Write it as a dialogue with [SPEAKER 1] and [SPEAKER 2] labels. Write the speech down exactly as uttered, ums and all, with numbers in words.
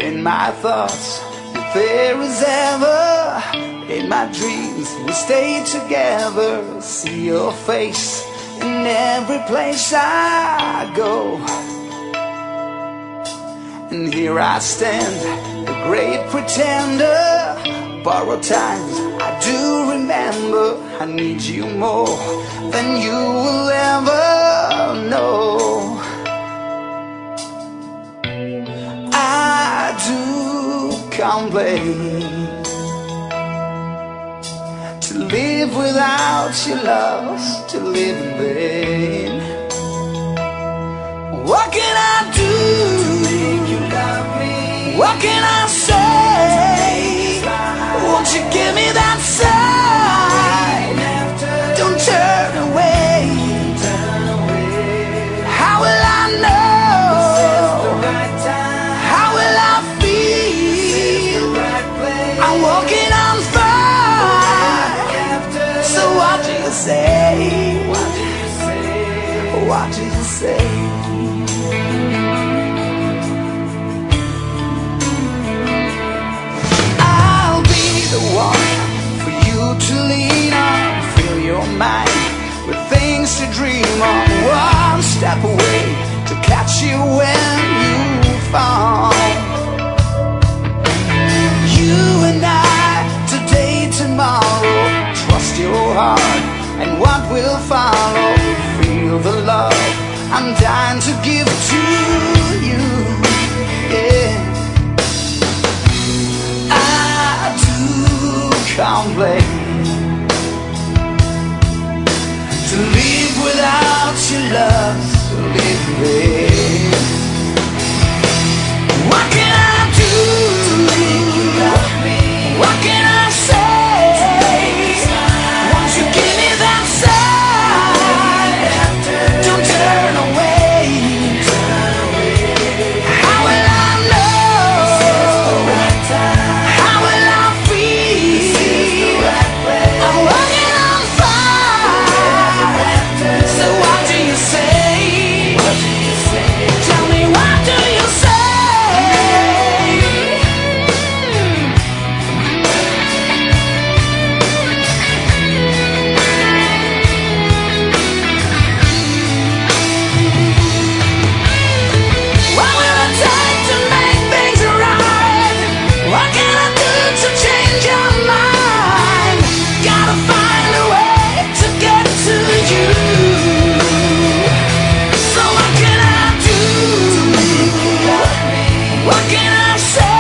[SPEAKER 1] in my thoughts, if there is ever, in my dreams we stay together. See your face in every place I go, and here I stand, the great pretender. Borrowed times I do remember, I need you more than you will ever know. I do complain to live without your love, to live in vain. What can I do to make you love me? What can I say? Won't you give me that sign? Don't turn away. How will I know? How will I feel? I'm walking on fire. So what do you say? What do you say? The one for you to lean on, fill your mind with things to dream on. One step away to catch you when you fall. You and I, today, tomorrow, trust your heart and what will follow. Feel the love I'm dying to give to you, yeah. Complain to live without your love, to live in vain. What can I do to make you love me? What can I say? Won't you give me that sign? Don't turn away. How will I know? How will I feel? I'm walking on fire. So what do you say? Tell me, what do you say? What will it take to make things right? What can I do to change your mind? Gotta find a way to get to you. So what can I do? What can I say?